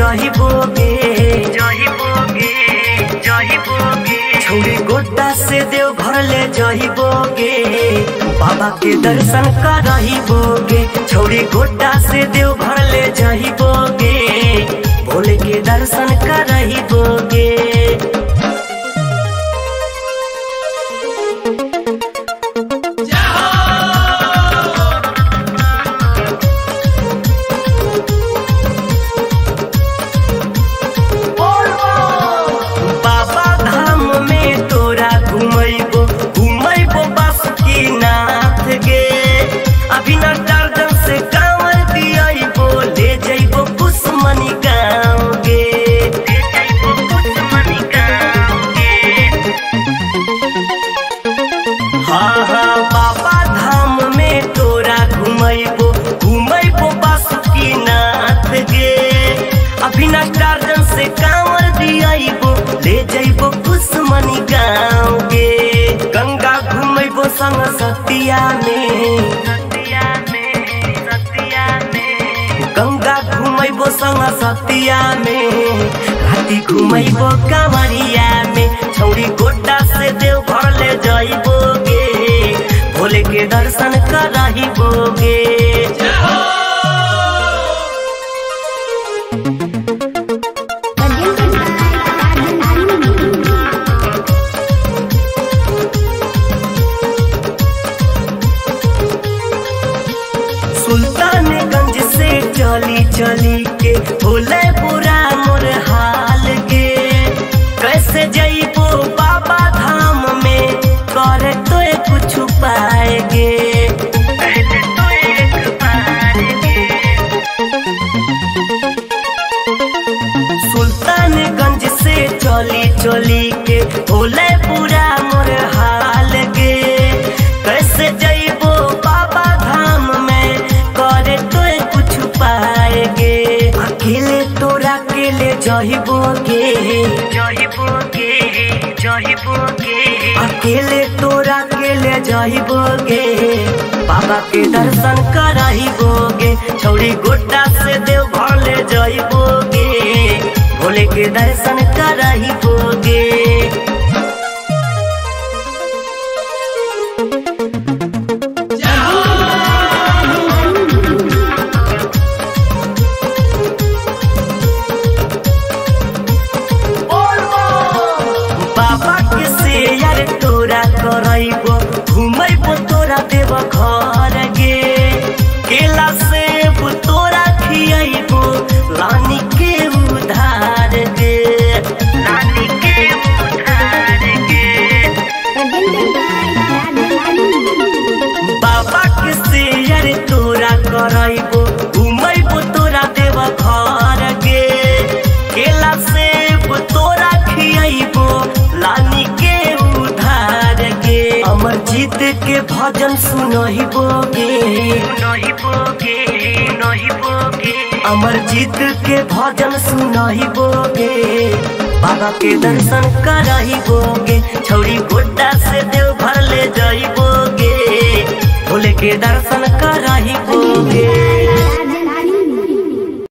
जहिबोगे छोड़ी गोटा से देव घर ले जहिबोगे बाबा के दर्शन करहिबोगे छोड़ी गोटा से देव घर ले जहिबोगे भोले के दर्शन करहिबोगे। से कांवर दियाइबो ले जाइबो कुसमनी गाँव के गंगा घुमैबो संग सतिया में गंगा घुमैबो संग सतिया में राती घुमैबो कांवरिया में छौड़ी गोटा से देव घर ले जाइबोगे भोले के दर्शन करहिबोगे। सुल्तानगंज से चली के भोले पूरा मोर हाल के कैसे जइबो बाबा धाम में करे तो कुछ पाएगे सुल्तानगंज से चली के भोले पूरा मोर हाल के कैसे जइबो बाबा धाम में करे तो कुछ पाएगे अकेले तोरा के ले जहिबोगे अकेले तोरा के ले जहिबोगे बाबा के दर्शन करहिबोगे छौड़ी गोटा से देव घर ले जहिबोगे भोले के दर्शन करहिबोगे। करइबो घुमैबो तोरा देव घर गे केला सेब तोरा खियैबो लानी के उधार गे बाबा के शेयर तोरा करइबो घुमैबो तोरा देव घर गे केला सेब तोरा खियैबो लानी के अमरजीत के भजन सुनहिबोगे अमरजीत के भजन सुनहिबोगे बाबा के दर्शन करहिबोगे छौड़ी गोटा से देव घर ले जइबोगे भोले के दर्शन कर